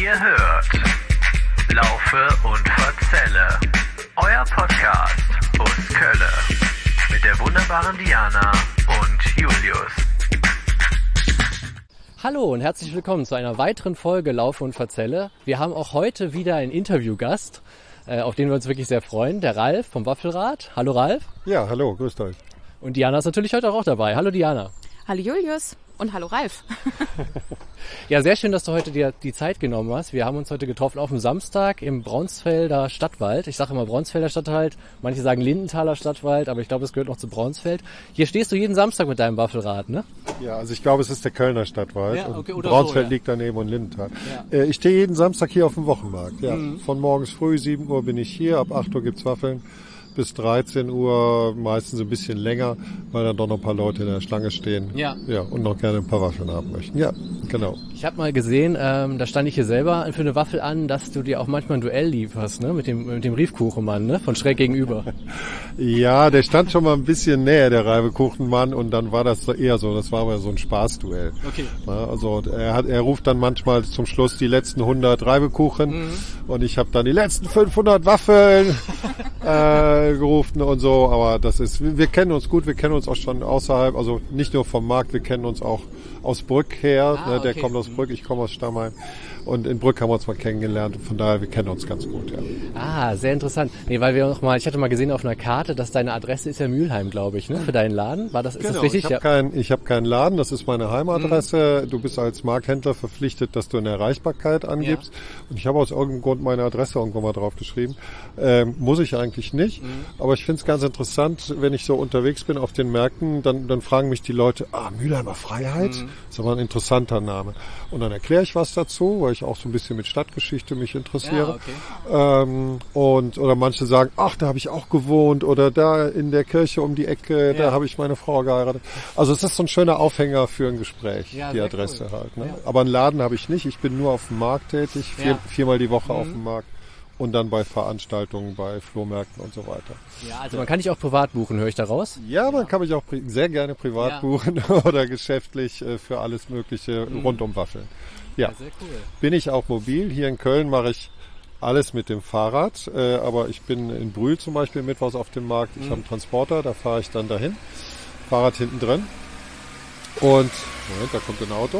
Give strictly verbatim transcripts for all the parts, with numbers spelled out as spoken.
Ihr hört Laufe und Verzelle, euer Podcast aus Kölle mit der wunderbaren Diana und Julius. Hallo und herzlich willkommen zu einer weiteren Folge Laufe und Verzelle. Wir haben auch heute wieder einen Interviewgast, äh, auf den wir uns wirklich sehr freuen, der Ralf vom Waffelrad. Hallo Ralf. Ja, hallo, grüßt euch. Und Diana ist natürlich heute auch dabei. Hallo Diana. Hallo Julius und hallo Ralf. Ja, sehr schön, dass du heute dir die Zeit genommen hast. Wir haben uns heute getroffen auf dem Samstag im Braunsfelder Stadtwald. Ich sage immer Braunsfelder Stadtwald, manche sagen Lindenthaler Stadtwald, aber ich glaube, es gehört noch zu Braunsfeld. Hier stehst du jeden Samstag mit deinem Waffelrad, ne? Ja, also ich glaube, es ist der Kölner Stadtwald. Ja, okay, und oder Braunsfeld so, ja. liegt daneben und Lindenthal. Ja. Äh, ich stehe jeden Samstag hier auf dem Wochenmarkt. Ja. Mhm. Von morgens früh, sieben Uhr bin ich hier, ab acht Uhr gibt's Waffeln. Bis dreizehn Uhr, meistens ein bisschen länger, weil dann doch noch ein paar Leute in der Schlange stehen. Ja. Ja, und noch gerne ein paar Waffeln haben möchten. Ja, genau. Ich habe mal gesehen, ähm, da stand ich hier selber für eine Waffel an, dass du dir auch manchmal ein Duell lieferst, ne? Mit dem, mit dem Riefkuchenmann, ne? Von schräg gegenüber. Ja, der stand schon mal ein bisschen näher, der Reibekuchenmann, und dann war das eher so, das war aber so ein Spaßduell. Okay. Ja, also er hat, er ruft dann manchmal zum Schluss die letzten hundert Reibekuchen mhm. und ich habe dann die letzten fünfhundert Waffeln äh, gerufen und so, aber das ist, wir kennen uns gut, wir kennen uns auch schon außerhalb, also nicht nur vom Markt, wir kennen uns auch aus Brück her, ah, ne, der okay. kommt aus Brück, ich komme aus Stammheim. Und in Brück haben wir uns mal kennengelernt. Von daher, wir kennen uns ganz gut, ja. Ah, sehr interessant. Nee, weil wir noch mal, ich hatte mal gesehen auf einer Karte, dass deine Adresse ist ja Mülheim, glaube ich, ne? Für deinen Laden. War das, ist genau, das richtig? Ich habe ja. keinen, ich hab keinen Laden, das ist meine Heimadresse. Mhm. Du bist als Markthändler verpflichtet, dass du eine Erreichbarkeit angibst. Ja. Und ich habe aus irgendeinem Grund meine Adresse irgendwann mal drauf geschrieben. Ähm, muss ich eigentlich nicht. Mhm. Aber ich finde es ganz interessant, wenn ich so unterwegs bin auf den Märkten, dann, dann fragen mich die Leute, ah, Mülheimer Freiheit? Mhm. Das ist aber ein interessanter Name. Und dann erkläre ich was dazu, weil ich auch so ein bisschen mit Stadtgeschichte mich interessiere. Ja, okay. ähm, und oder manche sagen, ach, da habe ich auch gewohnt, oder da in der Kirche um die Ecke, ja. da habe ich meine Frau geheiratet. Also es ist so ein schöner Aufhänger für ein Gespräch, ja, die Adresse cool. halt. Ne? Ja. Aber einen Laden habe ich nicht. Ich bin nur auf dem Markt tätig, vier, ja. viermal die Woche mhm. auf dem Markt. Und dann bei Veranstaltungen, bei Flohmärkten und so weiter. Ja, also man kann dich auch privat buchen, höre ich daraus? Ja, man kann mich auch pri- sehr gerne privat ja. buchen oder geschäftlich äh, für alles Mögliche mhm. rund um Waffeln. Ja, ja, sehr cool. Bin ich auch mobil. Hier in Köln mache ich alles mit dem Fahrrad, äh, aber ich bin in Brühl zum Beispiel mittwochs auf dem Markt. Ich mhm. habe einen Transporter, da fahre ich dann dahin. Fahrrad hinten drin. Und, Moment, da kommt ein Auto.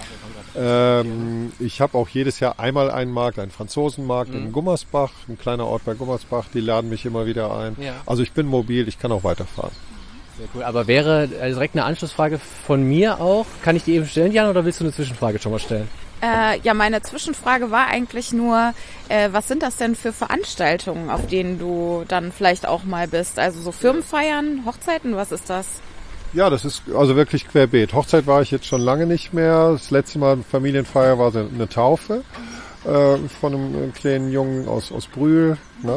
Ja, ähm, ich habe auch jedes Jahr einmal einen Markt, einen Franzosenmarkt mhm. in Gummersbach, ein kleiner Ort bei Gummersbach, die laden mich immer wieder ein. Ja. Also ich bin mobil, ich kann auch weiterfahren. Sehr cool. Aber wäre direkt eine Anschlussfrage von mir auch, kann ich die eben stellen, Jan, oder willst du eine Zwischenfrage schon mal stellen? Äh, ja, meine Zwischenfrage war eigentlich nur, äh, was sind das denn für Veranstaltungen, auf denen du dann vielleicht auch mal bist? Also so Firmenfeiern, Hochzeiten, was ist das? Ja, das ist also wirklich querbeet. Hochzeit war ich jetzt schon lange nicht mehr. Das letzte Mal Familienfeier war eine Taufe äh, von einem kleinen Jungen aus aus Brühl. Ne?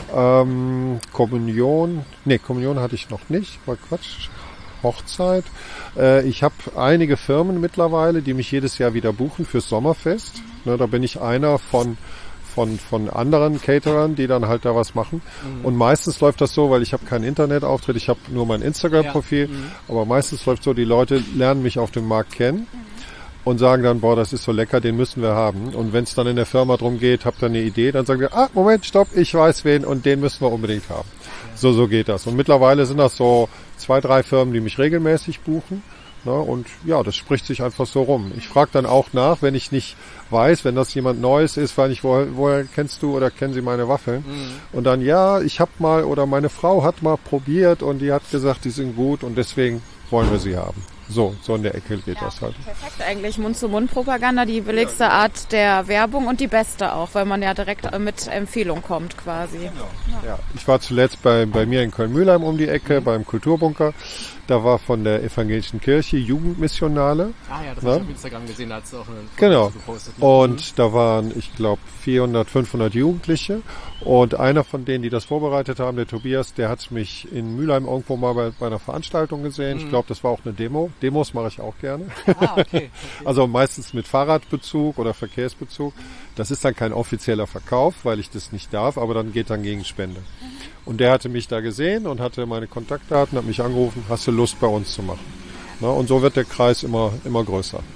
Ähm, Kommunion, nee, Kommunion hatte ich noch nicht, war Quatsch. Hochzeit. Äh, ich habe einige Firmen mittlerweile, die mich jedes Jahr wieder buchen fürs Sommerfest. Ne, da bin ich einer von von von anderen Caterern, die dann halt da was machen. Mhm. Und meistens läuft das so, weil ich habe keinen Internetauftritt, ich habe nur mein Instagram-Profil, ja. mhm. aber meistens läuft so, die Leute lernen mich auf dem Markt kennen und sagen dann, boah, das ist so lecker, den müssen wir haben. Und wenn es dann in der Firma drum geht, habt ihr eine Idee, dann sagen wir, ah, Moment, stopp, ich weiß wen und den müssen wir unbedingt haben. Ja. So, so geht das. Und mittlerweile sind das so zwei, drei Firmen, die mich regelmäßig buchen. Na, und ja, das spricht sich einfach so rum. Ich frage dann auch nach, wenn ich nicht weiß, wenn das jemand Neues ist, weil ich, woher, woher kennst du oder kennen Sie meine Waffeln? Mhm. Und dann, ja, ich habe mal oder meine Frau hat mal probiert und die hat gesagt, die sind gut und deswegen wollen wir sie haben. So, so in der Ecke geht ja, das halt. Perfekt eigentlich, Mund-zu-Mund-Propaganda, die billigste ja. Art der Werbung und die beste auch, weil man ja direkt mit Empfehlung kommt quasi. Genau. Ja. Ja. Ich war zuletzt bei, bei mir in Köln-Mühlheim um die Ecke, mhm. beim Kulturbunker. Da war von der evangelischen Kirche Jugendmissionale. Ah ja, das habe ich auf Instagram gesehen, da hat es auch eine Foto genau. gepostet. Und mhm. da waren, ich glaube, vierhundert, fünfhundert Jugendliche. Und einer von denen, die das vorbereitet haben, der Tobias, der hat mich in Mülheim irgendwo mal bei, bei einer Veranstaltung gesehen. Mhm. Ich glaube, das war auch eine Demo. Demos mache ich auch gerne. Ah, okay. okay. Also meistens mit Fahrradbezug oder Verkehrsbezug. Das ist dann kein offizieller Verkauf, weil ich das nicht darf, aber dann geht dann gegen Spende. Mhm. Und der hatte mich da gesehen und hatte meine Kontaktdaten, hat mich angerufen, hast du Lust bei uns zu machen? Na, und so wird der Kreis immer, immer größer.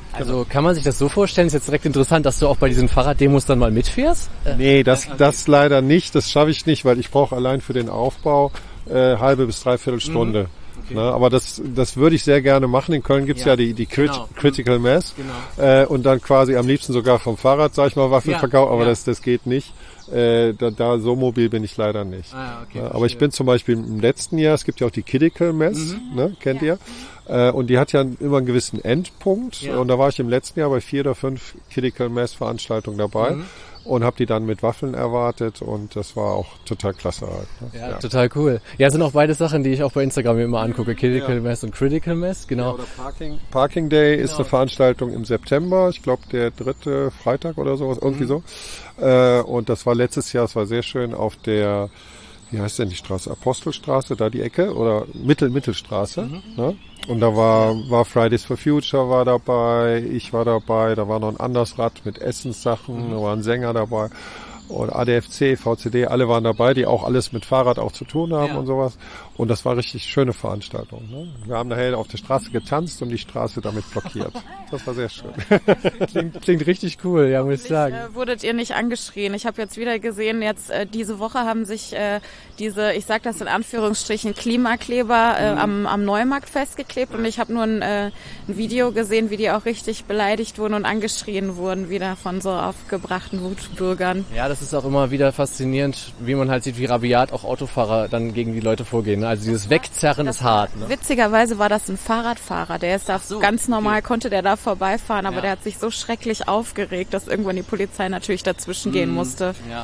Also kann man sich das so vorstellen, ist jetzt direkt interessant, dass du auch bei diesen Fahrraddemos dann mal mitfährst? Nee, das, das leider nicht, das schaffe ich nicht, weil ich brauche allein für den Aufbau äh, halbe bis dreiviertel Stunde. Mhm. Okay. Ne, aber das, das würde ich sehr gerne machen. In Köln gibt's ja, Ja, die, die Crit genau. Critical Mass Genau. äh, und dann quasi am liebsten sogar vom Fahrrad, sag ich mal, Waffelverkauf, Ja, aber ja. das, das geht nicht. Äh, da, da so mobil bin ich leider nicht. Ah, okay, Ja, aber verstehe. ich bin zum Beispiel im letzten Jahr, es gibt ja auch die Critical Mass, Mhm. ne, kennt ihr? Äh, und die hat ja immer einen gewissen Endpunkt. Ja. Und da war ich im letzten Jahr bei vier oder fünf Critical Mass Veranstaltungen dabei. Mhm. Und habe die dann mit Waffeln erwartet und das war auch total klasse halt. Ne? Ja, total cool. Ja, sind auch beide Sachen, die ich auch bei Instagram mir immer angucke. Critical Ja. Mass und Critical Mass, genau. Oder Parking, Parking Day ist Genau. eine Veranstaltung im September, ich glaube der dritte Freitag oder sowas, irgendwie Mhm. so. Äh, und das war letztes Jahr, es war sehr schön auf der, wie heißt denn die Straße? Apostelstraße, da die Ecke oder Mittel, Mittelstraße. Mhm. Ne? Und da war, war Fridays for Future war dabei, ich war dabei, da war noch ein anderes Rad mit Essenssachen, Mhm. da war ein Sänger dabei. Und A D F C, V C D, alle waren dabei, die auch alles mit Fahrrad auch zu tun haben Ja. und sowas. Und das war richtig schöne Veranstaltung. Ne? Wir haben nachher auf der Straße getanzt und die Straße damit blockiert. Das war sehr schön. Klingt, klingt richtig cool, ja, muss ich sagen. Äh, wurdet ihr nicht angeschrien? Ich habe jetzt wieder gesehen, jetzt äh, diese Woche haben sich äh, diese, ich sag das in Anführungsstrichen, Klimakleber äh, am, am Neumarkt festgeklebt und ich habe nur ein, äh, ein Video gesehen, wie die auch richtig beleidigt wurden und angeschrien wurden, wieder von so aufgebrachten Wutbürgern. Ja, das ist auch immer wieder faszinierend, wie man halt sieht, wie rabiat auch Autofahrer dann gegen die Leute vorgehen. Ne? Also dieses Wegzerren ist hart. Ne? Witzigerweise war das ein Fahrradfahrer, der ist da so, ganz normal, okay. konnte der da vorbeifahren, aber Ja. der hat sich so schrecklich aufgeregt, dass irgendwann die Polizei natürlich dazwischen gehen musste. Ja.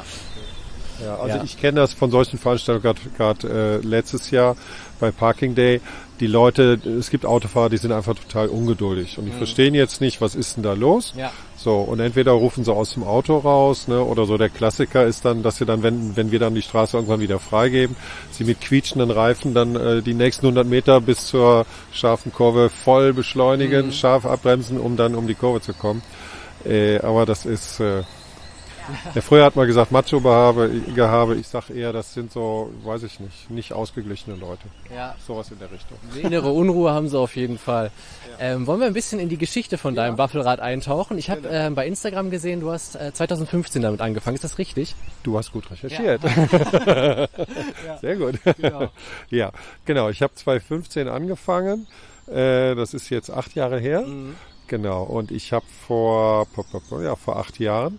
Ja, also Ja. ich kenne das von solchen Veranstaltungen gerade äh, letztes Jahr bei Parking Day. Die Leute, es gibt Autofahrer, die sind einfach total ungeduldig und die verstehen jetzt nicht, was ist denn da los? Ja. So, und entweder rufen sie aus dem Auto raus, ne, oder so der Klassiker ist dann, dass sie dann, wenn, wenn wir dann die Straße irgendwann wieder freigeben, sie mit quietschenden Reifen dann äh, die nächsten hundert Meter bis zur scharfen Kurve voll beschleunigen, Mhm. scharf abbremsen, um dann um die Kurve zu kommen. Äh, aber das ist, äh, ja, früher hat man gesagt Macho-Gehabe, Gehabe. Ich sag eher, das sind so, weiß ich nicht, nicht ausgeglichene Leute. Ja. Sowas in der Richtung. Innere Unruhe haben sie auf jeden Fall. Ähm, wollen wir ein bisschen in die Geschichte von deinem Waffelrad eintauchen? Ich habe ähm, bei Instagram gesehen, du hast äh, zwanzig fünfzehn damit angefangen. Ist das richtig? Du hast gut recherchiert. Sehr gut. Genau. Ja, genau. Ich habe zwanzig fünfzehn angefangen. Äh, das ist jetzt acht Jahre her. Mhm. Genau. Und ich habe vor, ja, vor acht Jahren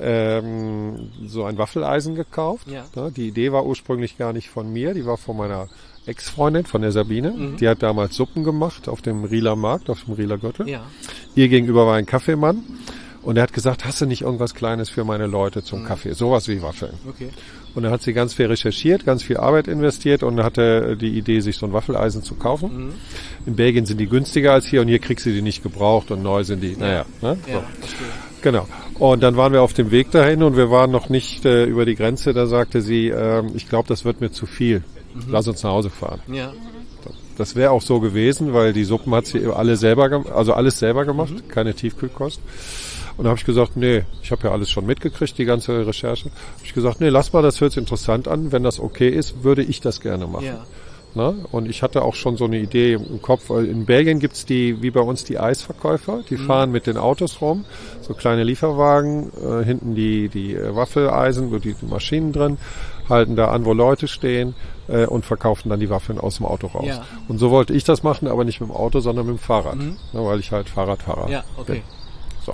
ähm, so ein Waffeleisen gekauft. Ja. Ja, die Idee war ursprünglich gar nicht von mir, die war von meiner Ex-Freundin, von der Sabine. Mhm. Die hat damals Suppen gemacht auf dem Rieler Markt, auf dem Rieler Gürtel. Ja. Ihr gegenüber war ein Kaffeemann und er hat gesagt, hast du nicht irgendwas Kleines für meine Leute zum Kaffee? Sowas wie Waffeln. Okay. Und dann hat sie ganz viel recherchiert, ganz viel Arbeit investiert und hatte die Idee, sich so ein Waffeleisen zu kaufen. Mhm. In Belgien sind die günstiger als hier und hier kriegst du die nicht gebraucht und neu sind die, naja. Ne? Ja, So. verstehe. Genau. Und dann waren wir auf dem Weg dahin und wir waren noch nicht äh, über die Grenze. Da sagte sie, ähm, ich glaube, das wird mir zu viel. Lass uns nach Hause fahren. Ja. Das wäre auch so gewesen, weil die Suppen hat sie alle selber, gem- also alles selber gemacht, keine Tiefkühlkost. Und da habe ich gesagt, nee, ich habe ja alles schon mitgekriegt, die ganze Recherche. Habe ich gesagt, nee, lass mal, das hört sich interessant an. Wenn das okay ist, würde ich das gerne machen. Ja. Ne? Und ich hatte auch schon so eine Idee im Kopf. In Belgien gibt's die, wie bei uns, die Eisverkäufer. Die fahren mit den Autos rum, so kleine Lieferwagen, äh, hinten die, die äh, Waffeleisen, wo die, die Maschinen drin, halten da an, wo Leute stehen äh, und verkaufen dann die Waffeln aus dem Auto raus. Ja. Und so wollte ich das machen, aber nicht mit dem Auto, sondern mit dem Fahrrad, Mhm. ne, weil ich halt Fahrradfahrer Ja, okay. bin. So.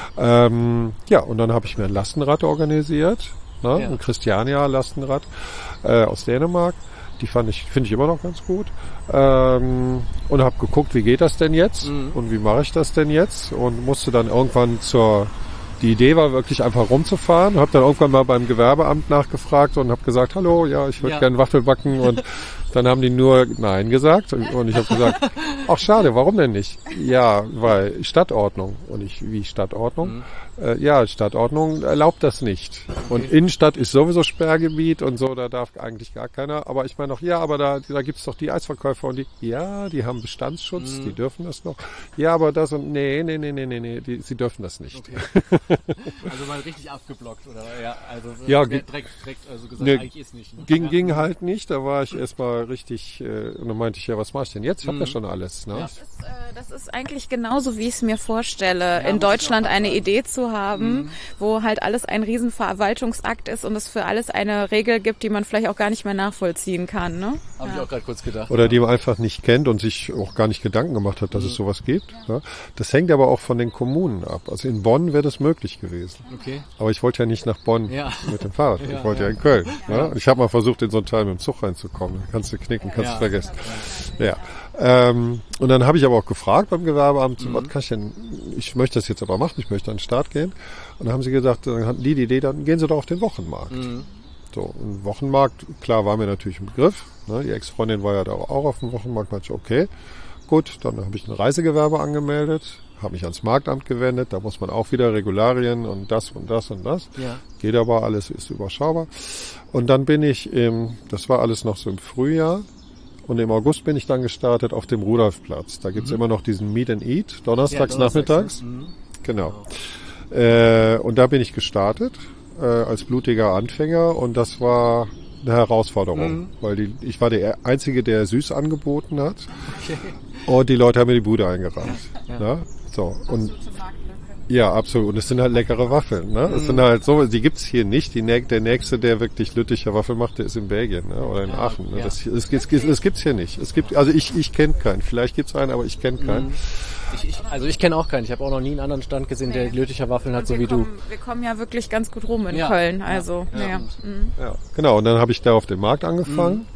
Ähm, ja, und dann habe ich mir ein Lastenrad organisiert, ne, Ja. ein Christiania-Lastenrad äh, aus Dänemark. Die fand ich, finde ich immer noch ganz gut. Ähm, und habe geguckt, wie geht das denn jetzt? Mhm. Und wie mache ich das denn jetzt? Und musste dann irgendwann zur, die Idee war wirklich einfach rumzufahren. Habe dann irgendwann mal beim Gewerbeamt nachgefragt und habe gesagt, hallo, ja, ich würde Ja. gerne Waffel backen. Und dann haben die nur Nein gesagt. Und ich habe gesagt, ach schade, warum denn nicht? Ja, weil Stadtordnung. Und ich, wie Stadtordnung? Mhm. Äh, ja, Stadtordnung erlaubt das nicht. Und Innenstadt ist sowieso Sperrgebiet und so, da darf eigentlich gar keiner. Aber ich meine noch, ja, aber da, da gibt's doch die Eisverkäufer und die, ja, die haben Bestandsschutz, Mhm. die dürfen das noch. Ja, aber das und, nee, nee, nee, nee, nee, nee, die, sie dürfen das nicht. Okay. Also mal richtig abgeblockt, oder? Ja, also Ja, direkt, ge- direkt also gesagt, Nee, eigentlich ist nicht. Ne? Ging, Ja. ging halt nicht, da war ich erstmal richtig, äh, und dann meinte ich, ja, was mache ich denn jetzt? Ich hab Mhm. ja schon alles. ist. Ne? Das ist, äh, das ist eigentlich genauso, wie ich es mir vorstelle, ja, in Deutschland eine Idee zu haben, mhm. wo halt alles ein Riesenverwaltungsakt ist und es für alles eine Regel gibt, die man vielleicht auch gar nicht mehr nachvollziehen kann. Ne? Habe ja. ich auch gerade kurz gedacht. Oder die man einfach nicht kennt und sich auch gar nicht Gedanken gemacht hat, dass mhm. es sowas gibt. Ja. Das hängt aber auch von den Kommunen ab. Also in Bonn wäre das möglich gewesen. Okay. Aber ich wollte ja nicht nach Bonn ja. mit dem Fahrrad. Ja, ich wollte ja, ja in Köln. Ja. Ich habe mal versucht, in so einen Teil mit dem Zug reinzukommen. Dann kannst du knicken, kannst du ja. vergessen. Ja. ja. Ähm, und dann habe ich aber auch gefragt beim Gewerbeamt, mhm. was kann ich denn, ich möchte das jetzt aber machen, ich möchte an den Start gehen. Und dann haben sie gesagt, dann hatten die die Idee, dann gehen sie doch auf den Wochenmarkt. Mhm. So, und Wochenmarkt, klar, war mir natürlich ein Begriff. Ne? Die Ex-Freundin war ja da auch auf dem Wochenmarkt. Da dachte ich, okay, gut, dann habe ich ein Reisegewerbe angemeldet, habe mich ans Marktamt gewendet. Da muss man auch wieder Regularien und das und das und das. Ja. Geht aber, alles ist überschaubar. Und dann bin ich im, das war alles noch so im Frühjahr. Und im August bin ich dann gestartet auf dem Rudolfplatz. Da gibt's mhm. immer noch diesen Meet and Eat, donnerstags, ja, nachmittags. Mhm. Genau. genau. Äh, und da bin ich gestartet äh, als blutiger Anfänger und das war eine Herausforderung, mhm. weil die, ich war der Einzige, der süß angeboten hat. Okay. Und die Leute haben mir die Bude eingerannt. Ja. Ja. So. Und ja, absolut. Und es sind halt leckere Waffeln. Ne? Mhm. Es sind halt so, die gibt's hier nicht. Die, der nächste, der wirklich Lütticher Waffel macht, der ist in Belgien, ne? Oder in ja, Aachen. Ne? Ja. Das, das, das, das, das gibt's hier nicht. Es gibt, also ich, ich kenne keinen. Vielleicht gibt's einen, aber ich kenne keinen. Mhm. Ich, ich, also ich kenne auch keinen. Ich habe auch noch nie einen anderen Stand gesehen, nee. der Lütticher Waffeln hat, so wie kommen, du. Wir kommen ja wirklich ganz gut rum in ja. Köln. Also, ja. Ja. Mhm. ja. Genau. Und dann habe ich da auf dem Markt angefangen. Mhm.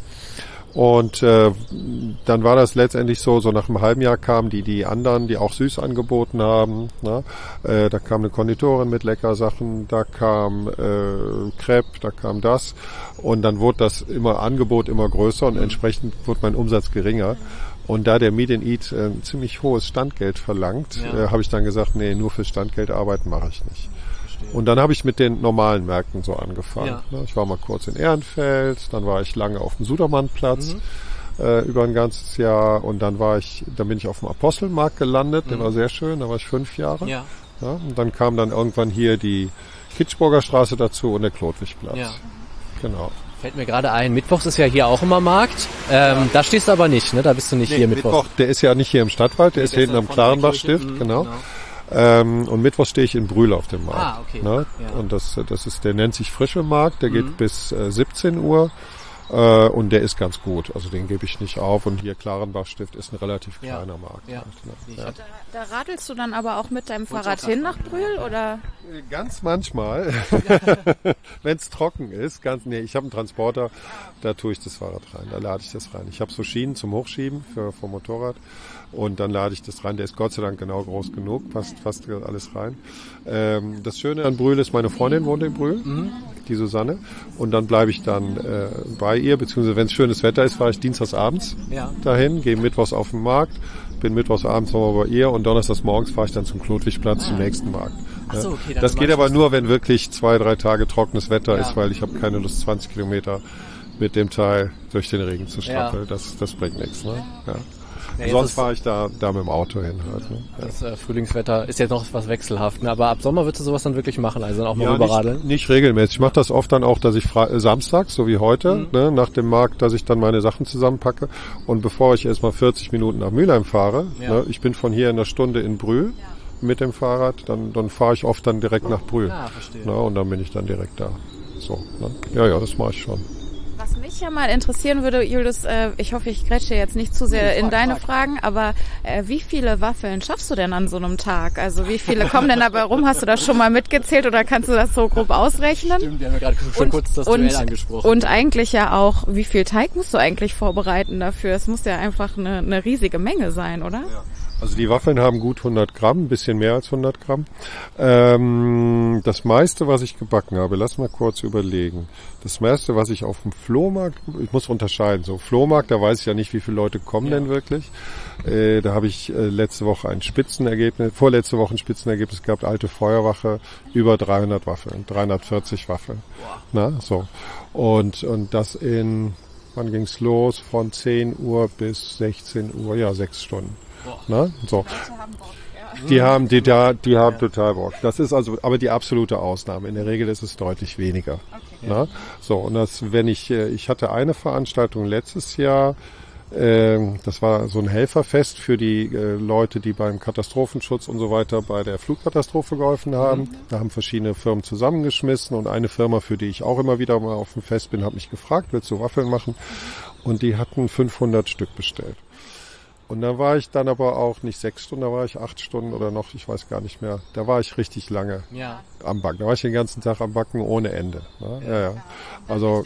Und äh, dann war das letztendlich so, so nach einem halben Jahr kamen die die anderen, die auch süß angeboten haben. Ne? Äh, da kam eine Konditorin mit Leckersachen, da kam äh, Crepe, da kam das. Und dann wurde das immer Angebot immer größer und mhm. entsprechend wurde mein Umsatz geringer. Und da der Meet and Eat äh, ein ziemlich hohes Standgeld verlangt, ja. äh, habe ich dann gesagt, nee, nur für Standgeld arbeiten mache ich nicht. Und dann habe ich mit den normalen Märkten so angefangen. Ja. Ich war mal kurz in Ehrenfeld, dann war ich lange auf dem Sudermannplatz mhm. äh, über ein ganzes Jahr und dann war ich, dann bin ich auf dem Apostelmarkt gelandet, mhm. der war sehr schön, da war ich fünf Jahre. Ja. Ja, und dann kam dann irgendwann hier die Kitschburger Straße dazu und der Klotwigplatz. Ja. Genau. Fällt mir gerade ein, Mittwochs ist ja hier auch immer Markt. Ähm, ja. Da stehst du aber nicht, ne? Da bist du nicht nee, hier Mittwoch. Mittwoch. Der ist ja nicht hier im Stadtwald, der nee, ist hier hinten am Klarenbachstift, mhm, genau. genau. Ähm, und Mittwoch stehe ich in Brühl auf dem Markt. Ah, okay. Ne? Ja. Und das, das ist, der nennt sich Frische Markt, der mhm. geht bis äh, siebzehn Uhr äh, und der ist ganz gut. Also den gebe ich nicht auf. Und hier Klarenbachstift ist ein relativ kleiner ja. Markt. Ja. Halt, ne? ja. Da, da radelst du dann aber auch mit deinem Fahrrad hin nach Brühl, oder? Ganz manchmal, wenn es trocken ist. Ganz, nee, ich habe einen Transporter, da tue ich das Fahrrad rein, da lade ich das rein. Ich habe so Schienen zum Hochschieben für vom Motorrad. Und dann lade ich das rein. Der ist Gott sei Dank genau groß genug, passt fast alles rein. Ähm, das Schöne an Brühl ist, meine Freundin wohnt in Brühl, mhm. die Susanne. Und dann bleibe ich dann äh, bei ihr, beziehungsweise wenn es schönes Wetter ist, fahre ich dienstags abends ja. dahin, gehe mittwochs auf den Markt, bin mittwochs abends nochmal bei ihr und donnerstags morgens fahre ich dann zum Klotwigplatz, ah. zum nächsten Markt. Ach so, okay, dann das geht aber nur, wenn wirklich zwei, drei Tage trockenes Wetter ja. ist, weil ich habe keine Lust, zwanzig Kilometer mit dem Teil durch den Regen zu strappeln. Ja. Das, das bringt nichts. Ne? Ja. Ja, sonst fahre ich da, da mit dem Auto hin halt. Ne? Ja. Das äh, Frühlingswetter ist jetzt noch was wechselhaft, ne? Aber ab Sommer würdest du sowas dann wirklich machen, also dann auch mal ja, rüberradeln? Nicht, nicht regelmäßig. Ich mache das oft dann auch, dass ich fre- äh, samstags, so wie heute, mhm. ne, nach dem Markt, dass ich dann meine Sachen zusammenpacke und bevor ich erstmal vierzig Minuten nach Mülheim fahre, ja. ne, ich bin von hier in einer Stunde in Brühl ja. mit dem Fahrrad, dann, dann fahre ich oft dann direkt nach Brühl. Ah, verstehe. Ne, und dann bin ich dann direkt da. So, ne? Ja, ja, das mache ich schon. Was mich ja mal interessieren würde, Julius, äh, ich hoffe, ich grätsche jetzt nicht zu sehr in deine Fragen, aber äh, wie viele Waffeln schaffst du denn an so einem Tag? Also wie viele kommen denn dabei rum? Hast du das schon mal mitgezählt oder kannst du das so grob ausrechnen? Stimmt, wir haben ja gerade schon und, kurz das und, Duell angesprochen. Und eigentlich ja auch, wie viel Teig musst du eigentlich vorbereiten dafür? Es muss ja einfach eine, eine riesige Menge sein, oder? Ja. Also die Waffeln haben gut hundert Gramm, ein bisschen mehr als hundert Gramm. Ähm, das meiste, was ich gebacken habe, lass mal kurz überlegen. Das meiste, was ich auf dem Flohmarkt, ich muss unterscheiden, so Flohmarkt, da weiß ich ja nicht, wie viele Leute kommen ja. denn wirklich. Äh, da habe ich äh, letzte Woche ein Spitzenergebnis, vorletzte Woche ein Spitzenergebnis gehabt, alte Feuerwache, über dreihundert Waffeln, dreihundertvierzig Waffeln. Wow. Na, so. Und, und das in, wann ging's los? Von zehn Uhr bis sechzehn Uhr, ja, sechs Stunden. Na, so. Die haben, die da, die haben total Bock. Das ist also, aber die absolute Ausnahme. In der Regel ist es deutlich weniger. Okay. Na? So, und das, wenn ich, ich hatte eine Veranstaltung letztes Jahr, Ähm, das war so ein Helferfest für die äh, Leute, die beim Katastrophenschutz und so weiter bei der Flutkatastrophe geholfen haben. Mhm. Da haben verschiedene Firmen zusammengeschmissen und eine Firma, für die ich auch immer wieder mal auf dem Fest bin, hat mich gefragt, willst du Waffeln machen? Und die hatten fünfhundert Stück bestellt. Und da war ich dann aber auch nicht sechs Stunden, da war ich acht Stunden oder noch, ich weiß gar nicht mehr. Da war ich richtig lange ja. am Backen. Da war ich den ganzen Tag am Backen ohne Ende. Ne? Ja, ja. Ja, also,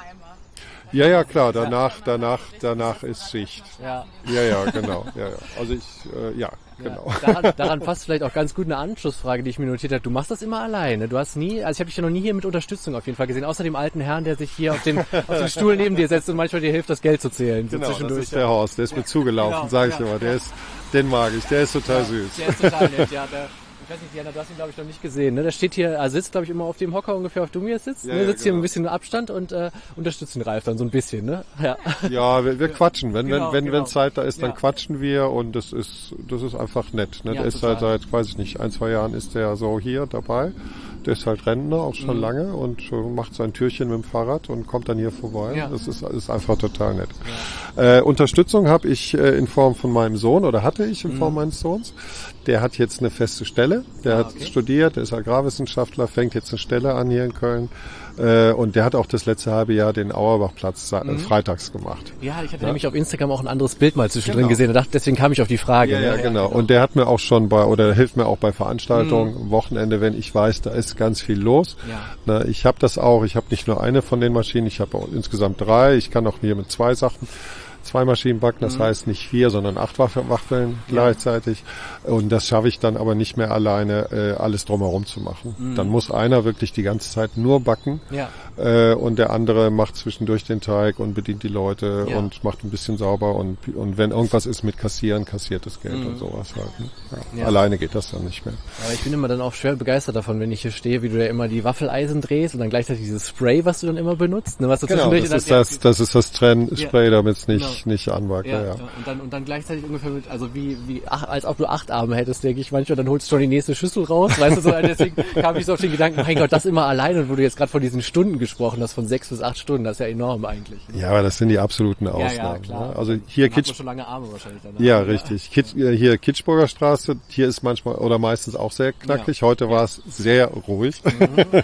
ja, ja, klar, danach, danach, danach ist Schicht. Ja, ja, ja genau. Ja, ja. Also ich, äh, ja, genau. Ja, daran, daran passt vielleicht auch ganz gut eine Anschlussfrage, die ich mir notiert habe. Du machst das immer alleine. Du hast nie, also ich habe dich ja noch nie hier mit Unterstützung auf jeden Fall gesehen, außer dem alten Herrn, der sich hier auf den, auf den Stuhl neben dir setzt und manchmal dir hilft, das Geld zu zählen. So genau, zwischendurch. Das ist der Horst, der ist mir zugelaufen, genau, sage ich ja. immer. Der ist, den mag ich, der ist total ja, süß. Der ist total nett, ja. Der, ich weiß nicht, Diana, du hast ihn, glaube ich, noch nicht gesehen. Ne? Der steht hier, also sitzt, glaube ich, immer auf dem Hocker ungefähr, auf dem du jetzt sitzt. Ja, ne? ja, Sitzt genau. hier ein bisschen Abstand und äh, unterstützt den Ralf dann so ein bisschen. Ne? Ja, ja wir, wir quatschen. Wenn, genau, wenn, wenn, genau. wenn Zeit da ist, dann ja. quatschen wir und das ist, das ist einfach nett. Ne? Ja, der ist total. halt seit, weiß ich nicht, ein, zwei Jahren ist der so hier dabei. Der ist halt Rentner, auch schon mhm. lange und äh, macht sein Türchen mit dem Fahrrad und kommt dann hier vorbei. Ja. Das ist, ist einfach total nett. Ja. Äh, Unterstützung habe ich äh, in Form von meinem Sohn oder hatte ich in Form mhm. meines Sohns. Der hat jetzt eine feste Stelle. Der ah, hat okay. studiert, der ist Agrarwissenschaftler, fängt jetzt eine Stelle an hier in Köln. Äh, und der hat auch das letzte halbe Jahr den Auerbachplatz äh, mhm. freitags gemacht. Ja, ich hatte ja? nämlich auf Instagram auch ein anderes Bild mal zwischendrin genau. gesehen. Und dachte, deswegen kam ich auf die Frage. Ja, ne? ja, ja, genau. genau. Und der hat mir auch schon bei, oder hilft mir auch bei Veranstaltungen, Mhm. Wochenende, wenn ich weiß, da ist ganz viel los. Ja. Na, ich habe das auch, ich habe nicht nur eine von den Maschinen, ich habe auch insgesamt drei. Ich kann auch hier mit zwei Sachen, zwei Maschinen backen, das mhm. heißt nicht vier, sondern acht Waffeln ja. gleichzeitig. Und das schaffe ich dann aber nicht mehr alleine, äh, alles drumherum zu machen. Mhm. Dann muss einer wirklich die ganze Zeit nur backen ja. äh, und der andere macht zwischendurch den Teig und bedient die Leute ja. und macht ein bisschen sauber und, und wenn irgendwas ist mit Kassieren, kassiert das Geld mhm. und sowas halt. Ne? Ja. Ja. Alleine geht das dann nicht mehr. Aber ich bin immer dann auch schwer begeistert davon, wenn ich hier stehe, wie du ja immer die Waffeleisen drehst und dann gleichzeitig dieses Spray, was du dann immer benutzt. Ne, was du Genau, das ist das, das ist das Trennspray, ja. damit es nicht, genau. nicht anwagt. Ja, ja. ja. Und dann und dann gleichzeitig ungefähr mit, also wie wie ach, als ob du acht Arme hättest, denke ich manchmal, dann holst du schon die nächste Schüssel raus, weißt du so, deswegen kam ich so auf den Gedanken, mein Gott, das immer alleine, und wo du jetzt gerade von diesen Stunden gesprochen hast, von sechs bis acht Stunden, das ist ja enorm eigentlich. Ne? Ja, aber das sind die absoluten Ausnahmen. Ja, ja, klar. Ne? Also hier dann hat Kitsch, man schon lange Arme wahrscheinlich danach. ja, richtig. Kitsch, hier Kitschburger Straße, hier ist manchmal oder meistens auch sehr knackig. Ja. Heute war es sehr ruhig. Mhm.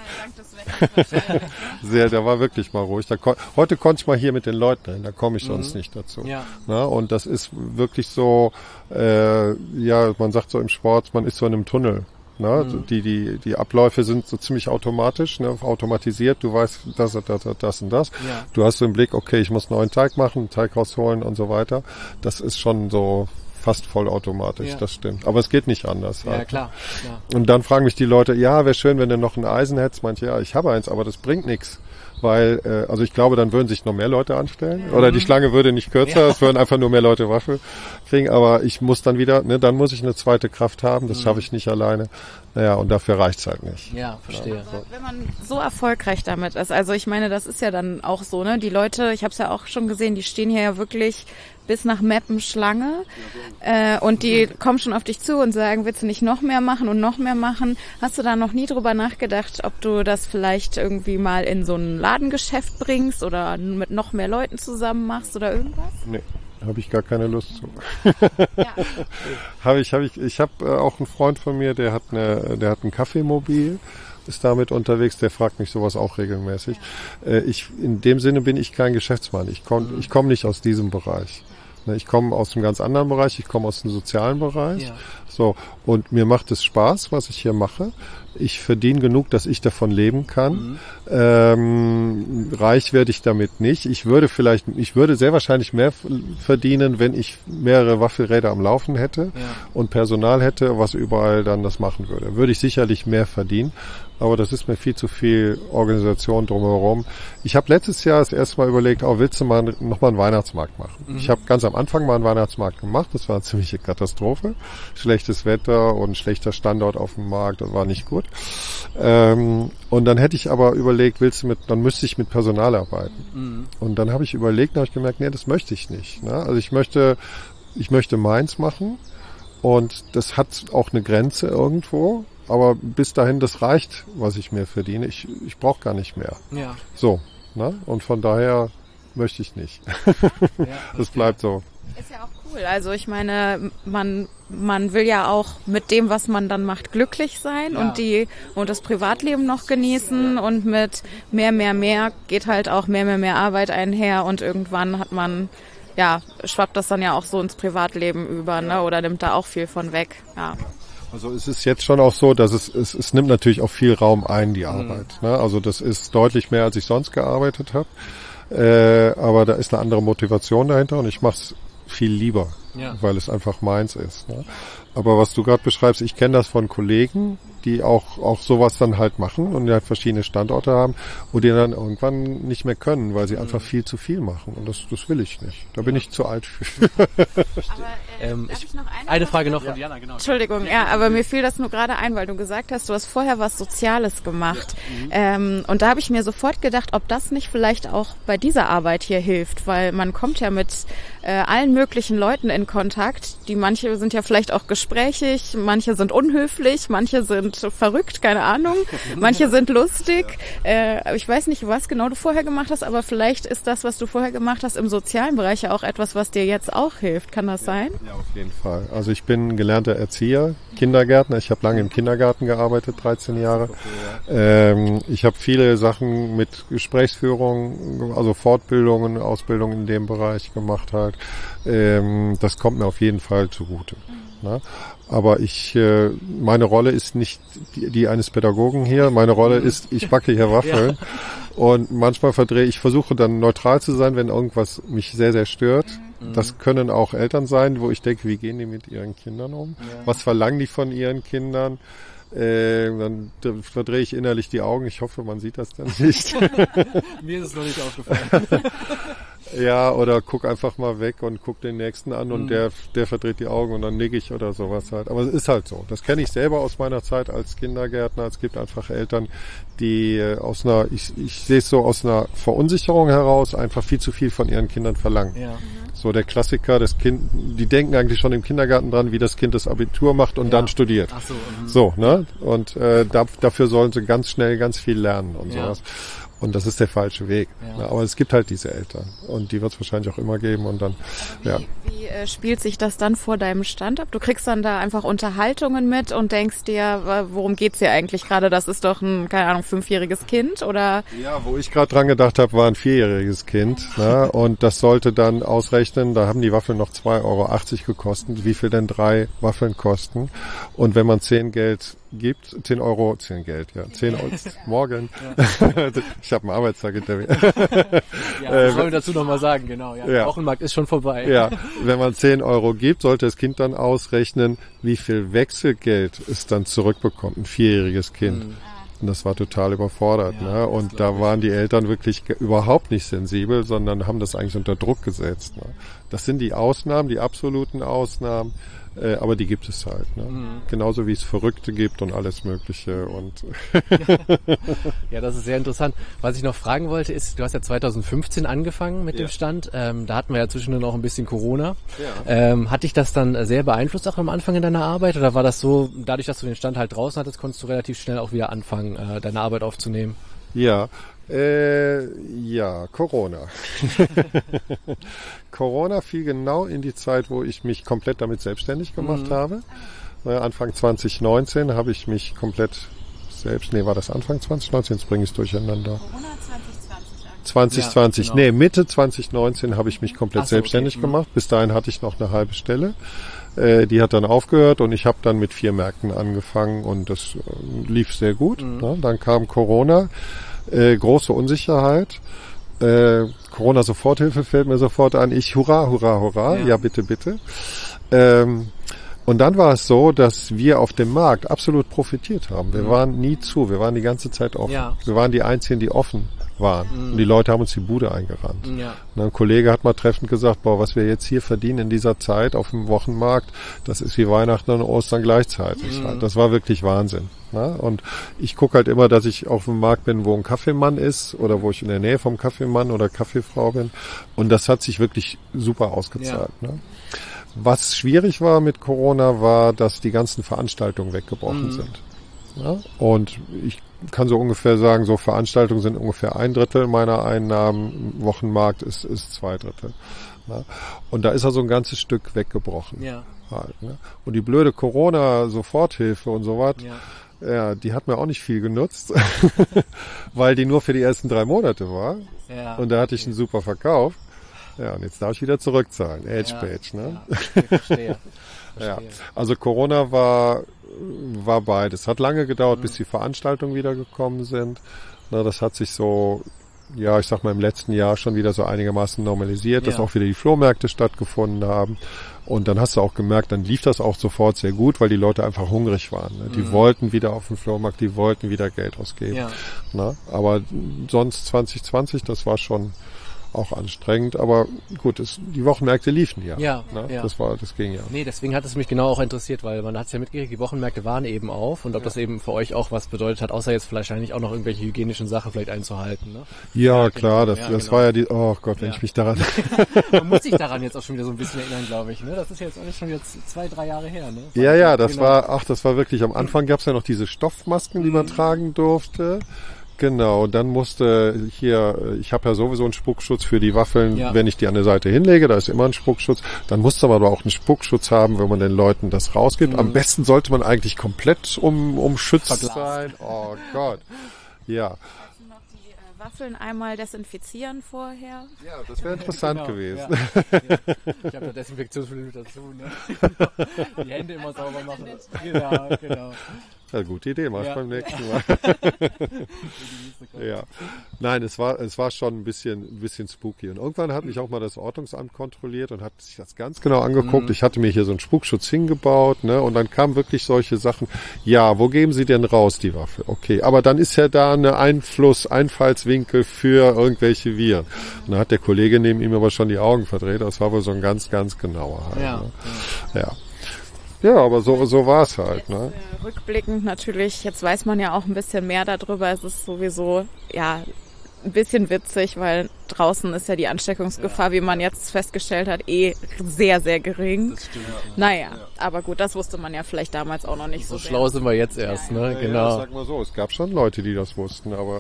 Sehr, der war wirklich mal ruhig. Da kon- heute konnte ich mal hier mit den Leuten hin, da komme ich sonst mhm. nicht dazu. Ja. Na, und das ist wirklich so, äh, ja, man sagt so im Sport, man ist so in einem Tunnel. Ne? Mhm. Die, die, die Abläufe sind so ziemlich automatisch, ne? automatisiert. Du weißt, das, das, das, das und das. Ja. Du hast so im Blick, okay, ich muss einen neuen Teig machen, einen Teig rausholen und so weiter. Das ist schon so fast vollautomatisch, ja. das stimmt. Aber es geht nicht anders. Ja, halt. klar, klar. Und dann fragen mich die Leute, ja, wäre schön, wenn du noch ein Eisen hättest. Manche, ja, ich habe eins, aber das bringt nichts. Weil, äh, also ich glaube, dann würden sich noch mehr Leute anstellen. Mhm. Oder die Schlange würde nicht kürzer, ja. Es würden einfach nur mehr Leute Waffel kriegen. Aber ich muss dann wieder, ne, dann muss ich eine zweite Kraft haben. Das mhm. schaffe ich nicht alleine. Naja, und dafür reicht's halt nicht. Ja, verstehe. Ja, aber wenn man so erfolgreich damit ist, also ich meine, das ist ja dann auch so, ne? Die Leute, ich habe es ja auch schon gesehen, die stehen hier ja wirklich bis nach Meppen Schlange äh, und die kommen schon auf dich zu und sagen, willst du nicht noch mehr machen und noch mehr machen? Hast du da noch nie drüber nachgedacht, ob du das vielleicht irgendwie mal in so ein Ladengeschäft bringst oder mit noch mehr Leuten zusammen machst oder irgendwas? Nee. Habe ich gar keine Lust zu. Ja. habe ich, habe ich, ich habe äh, auch einen Freund von mir, der hat eine, der hat ein Kaffeemobil, ist damit unterwegs, der fragt mich sowas auch regelmäßig. Ja. Äh, ich, in dem Sinne bin ich kein Geschäftsmann. Ich komme, mhm. ich komme nicht aus diesem Bereich. Ne, ich komme aus einem ganz anderen Bereich. Ich komme aus dem sozialen Bereich. Ja. So. Und mir macht es Spaß, was ich hier mache. Ich verdiene genug, dass ich davon leben kann. Mhm. Ähm, reich werde ich damit nicht. Ich würde vielleicht, ich würde sehr wahrscheinlich mehr verdienen, wenn ich mehrere Waffelräder am Laufen hätte ja. und Personal hätte, was überall dann das machen würde. Würde ich sicherlich mehr verdienen. Aber das ist mir viel zu viel Organisation drumherum. Ich habe letztes Jahr das erste Mal überlegt, oh, willst du mal nochmal einen Weihnachtsmarkt machen? Mhm. Ich habe ganz am Anfang mal einen Weihnachtsmarkt gemacht. Das war eine ziemliche Katastrophe. Schlechtes Wetter und schlechter Standort auf dem Markt. Das war nicht gut. Ähm, und dann hätte ich aber überlegt, willst du mit, dann müsste ich mit Personal arbeiten. Mhm. Und dann habe ich überlegt, dann habe ich gemerkt, nee, das möchte ich nicht. Ne? Also ich möchte, ich möchte meins machen. Und das hat auch eine Grenze irgendwo. Aber bis dahin, das reicht, was ich mir verdiene. Ich, ich brauche gar nicht mehr. Ja. So, ne? Und von daher möchte ich nicht. Ja, das bleibt so. Ist ja auch cool. Also ich meine, man man will ja auch mit dem, was man dann macht, glücklich sein, ja, und die und das Privatleben noch genießen, und mit mehr, mehr, mehr geht halt auch mehr, mehr, mehr Arbeit einher, und irgendwann hat man, ja, schwappt das dann ja auch so ins Privatleben über, ne, oder nimmt da auch viel von weg, ja. Also es ist jetzt schon auch so, dass es, es, es nimmt natürlich auch viel Raum ein, die Arbeit. Mhm. Ne? Also das ist deutlich mehr, als ich sonst gearbeitet habe. Äh, aber da ist eine andere Motivation dahinter, und ich mache es viel lieber, ja, weil es einfach meins ist. Ne? Aber was du gerade beschreibst, ich kenne das von Kollegen, die auch auch sowas dann halt machen und die halt verschiedene Standorte haben und die dann irgendwann nicht mehr können, weil sie einfach viel zu viel machen. Und das das will ich nicht. Da bin ich zu alt für. Aber, äh, ähm, darf ich noch eine, eine Frage noch ja. von Diana, genau. Entschuldigung, ja, aber mir fiel das nur gerade ein, weil du gesagt hast, du hast vorher was Soziales gemacht. Ja. Mhm. Ähm, und da habe ich mir sofort gedacht, ob das nicht vielleicht auch bei dieser Arbeit hier hilft, weil man kommt ja mit äh, allen möglichen Leuten in Kontakt. Die manche sind ja vielleicht auch gesprächig, manche sind unhöflich, manche sind verrückt, keine Ahnung. Manche sind lustig. Äh, ich weiß nicht, was genau du vorher gemacht hast, aber vielleicht ist das, was du vorher gemacht hast, im sozialen Bereich ja auch etwas, was dir jetzt auch hilft. Kann das sein? Ja, auf jeden Fall. Also ich bin gelernter Erzieher, Kindergärtner. Ich habe lange im Kindergarten gearbeitet, dreizehn Jahre. Ähm, ich habe viele Sachen mit Gesprächsführung, also Fortbildungen, Ausbildungen in dem Bereich gemacht halt. Ähm, das kommt mir auf jeden Fall zugute. Ne? Aber ich, äh, meine Rolle ist nicht die, die eines Pädagogen hier. Meine Rolle ist, ich backe hier Waffeln. Ja. Und manchmal verdrehe ich, versuche dann neutral zu sein, wenn irgendwas mich sehr, sehr stört. Mhm. Das können auch Eltern sein, wo ich denke, wie gehen die mit ihren Kindern um? Ja. Was verlangen die von ihren Kindern? Äh, dann verdrehe ich innerlich die Augen. Ich hoffe, man sieht das dann nicht. Mir ist es noch nicht aufgefallen. Ja, oder guck einfach mal weg und guck den Nächsten an und mhm. der der verdreht die Augen und dann nick ich oder sowas halt. Aber es ist halt so. Das kenne ich selber aus meiner Zeit als Kindergärtner. Es gibt einfach Eltern, die aus einer, ich, ich sehe es so aus einer Verunsicherung heraus, einfach viel zu viel von ihren Kindern verlangen. Ja. So der Klassiker, das Kind, die denken eigentlich schon im Kindergarten dran, wie das Kind das Abitur macht und ja. dann studiert. Ach so, mhm. so, ne? Und äh, da, dafür sollen sie ganz schnell ganz viel lernen und ja. sowas. Und das ist der falsche Weg. Ja. Aber es gibt halt diese Eltern. Und die wird es wahrscheinlich auch immer geben. Und dann, wie, ja. Wie äh, spielt sich das dann vor deinem Stand ab? Du kriegst dann da einfach Unterhaltungen mit und denkst dir, worum geht's hier eigentlich gerade? Das ist doch ein, keine Ahnung, fünfjähriges Kind, oder? Ja, wo ich gerade dran gedacht habe, war ein vierjähriges Kind. Ne? Und das sollte dann ausrechnen, da haben die Waffeln noch zwei Euro achtzig gekostet, wie viel denn drei Waffeln kosten. Und wenn man zehn Geld gibt, zehn Euro, zehn Geld, ja, zehn Euro, morgen. Ja. Ich habe einen Arbeitstag hinter mir. Ja, das wollen wir dazu nochmal sagen, genau. Ja, ja. Der Wochenmarkt ist schon vorbei. Ja, wenn man zehn Euro gibt, sollte das Kind dann ausrechnen, wie viel Wechselgeld es dann zurückbekommt, ein vierjähriges Kind. Mhm. Und das war total überfordert. Ja, ne? Und da waren die Eltern wirklich überhaupt nicht sensibel, sondern haben das eigentlich unter Druck gesetzt. Ne? Das sind die Ausnahmen, die absoluten Ausnahmen. Äh, aber die gibt es halt. Ne? Mhm. Genauso wie es Verrückte gibt und alles Mögliche. Und ja, das ist sehr interessant. Was ich noch fragen wollte ist, du hast ja zwanzig fünfzehn angefangen mit ja. dem Stand. Ähm, da hatten wir ja zwischendurch noch ein bisschen Corona. Ja. Ähm, hat dich das dann sehr beeinflusst auch am Anfang in deiner Arbeit? Oder war das so, dadurch, dass du den Stand halt draußen hattest, konntest du relativ schnell auch wieder anfangen, äh, deine Arbeit aufzunehmen? Ja, äh, ja, Corona. Corona fiel genau in die Zeit, wo ich mich komplett damit selbstständig gemacht mhm. habe. Anfang zwanzig neunzehn habe ich mich komplett selbst, nee, war das Anfang zwanzig neunzehn? Jetzt bringe ich es durcheinander. Corona zwanzig zwanzig. zwanzig zwanzig, ja, genau. Nee, Mitte zwanzig neunzehn habe ich mich komplett so, selbstständig okay. gemacht. Bis dahin hatte ich noch eine halbe Stelle. Äh, die hat dann aufgehört und ich habe dann mit vier Märkten angefangen und das äh, lief sehr gut. Mhm. Ne? Dann kam Corona, äh, große Unsicherheit. Äh, Corona-Soforthilfe fällt mir sofort an. Ich, hurra, hurra, hurra, ja, ja bitte, bitte. Ähm, und dann war es so, dass wir auf dem Markt absolut profitiert haben. Wir mhm. waren nie zu, wir waren die ganze Zeit offen. Ja. Wir waren die Einzigen, die offen waren. Mhm. Und die Leute haben uns die Bude eingerannt. Ja. Und ein Kollege hat mal treffend gesagt, boah, was wir jetzt hier verdienen in dieser Zeit auf dem Wochenmarkt, das ist wie Weihnachten und Ostern gleichzeitig. Mhm. Das war wirklich Wahnsinn. Ne? Und ich gucke halt immer, dass ich auf dem Markt bin, wo ein Kaffeemann ist oder wo ich in der Nähe vom Kaffeemann oder Kaffeefrau bin. Und das hat sich wirklich super ausgezahlt. Ja. Ne? Was schwierig war mit Corona, war, dass die ganzen Veranstaltungen weggebrochen mhm. sind. Ja? Und ich kann so ungefähr sagen, so Veranstaltungen sind ungefähr ein Drittel meiner Einnahmen, Wochenmarkt ist, ist zwei Drittel. Ja? Und da ist also ein ganzes Stück weggebrochen. Ja. Halt, ne? Und die blöde Corona-Soforthilfe und so was, Ja. ja, die hat mir auch nicht viel genutzt, weil die nur für die ersten drei Monate war. Ja. Und da hatte ich einen super Verkauf. Ja, und jetzt darf ich wieder zurückzahlen. Edge Ja. Page, ne? Ja, okay, verstehe. Ja, verstehe. also Corona war, war beides. Hat lange gedauert, bis die Veranstaltungen wieder gekommen sind. Na, das hat sich so, ja, ich sag mal im letzten Jahr schon wieder so einigermaßen normalisiert, dass Ja. auch wieder die Flohmärkte stattgefunden haben. Und dann hast du auch gemerkt, dann lief das auch sofort sehr gut, weil die Leute einfach hungrig waren. Ne? Die Mhm. wollten wieder auf den Flohmarkt, die wollten wieder Geld ausgeben. Ja. Na, aber sonst zwanzig zwanzig, das war schon auch anstrengend, aber gut, es, die Wochenmärkte liefen ja. Ja, Ne? ja. Das war, das ging ja. Nee, deswegen hat es mich genau auch interessiert, weil man hat es ja mitgekriegt, die Wochenmärkte waren eben auf und ob das eben für euch auch was bedeutet hat, außer jetzt vielleicht eigentlich auch noch irgendwelche hygienischen Sachen vielleicht einzuhalten. Ne? Ja, Ja, klar, genau. das, Ja, das genau. war ja die, oh Gott, wenn Ja. ich mich daran, Man muss sich daran jetzt auch schon wieder so ein bisschen erinnern, glaube ich. Ne? Das ist jetzt alles schon jetzt zwei, drei Jahre her. Ne? ja, ja, das Genau. war, ach, das war wirklich, am Anfang gab's ja noch diese Stoffmasken, die man tragen durfte. Genau, dann musste hier, ich habe ja sowieso einen Spuckschutz für die Waffeln, Ja. wenn ich die an der Seite hinlege, da ist immer ein Spuckschutz. Dann musste man aber auch einen Spuckschutz haben, wenn man den Leuten das rausgibt. Am besten sollte man eigentlich komplett um, umschützt Verglast. sein. Oh Gott. Ja. Noch die äh, Waffeln einmal desinfizieren vorher. Ja, das wäre interessant Genau, gewesen. Ja. Ja. Ich habe da Desinfektionsmittel mit dazu. Ne? Die Hände immer sauber machen. Genau, genau. Ja, gute Idee, mach ich Ja. beim nächsten Mal. Ja. Nein, es war, es war schon ein bisschen, ein bisschen spooky. Und irgendwann hat mich auch mal das Ordnungsamt kontrolliert und hat sich das ganz genau angeguckt. Ich hatte mir hier so einen Spuckschutz hingebaut, ne, und dann kamen wirklich solche Sachen. Ja, wo geben Sie denn raus, die Waffe? Okay, aber dann ist ja da eine Einfluss, Einfallswinkel für irgendwelche Viren. Und dann hat der Kollege neben ihm aber schon die Augen verdreht. Das war wohl so ein ganz, ganz genauer halt. Ja. Ne? Ja. Ja, aber so, so war es halt, ne? Äh, rückblickend natürlich, jetzt weiß man ja auch ein bisschen mehr darüber. Es ist sowieso, ja, ein bisschen witzig, weil draußen ist ja die Ansteckungsgefahr, wie man jetzt festgestellt hat, eh sehr, sehr gering. Das stimmt. Naja, aber gut, das wusste man ja vielleicht damals auch noch nicht so, So sehr. schlau sind wir jetzt erst, ne? Ja, ja, Genau. sag mal so, es gab schon Leute, die das wussten, aber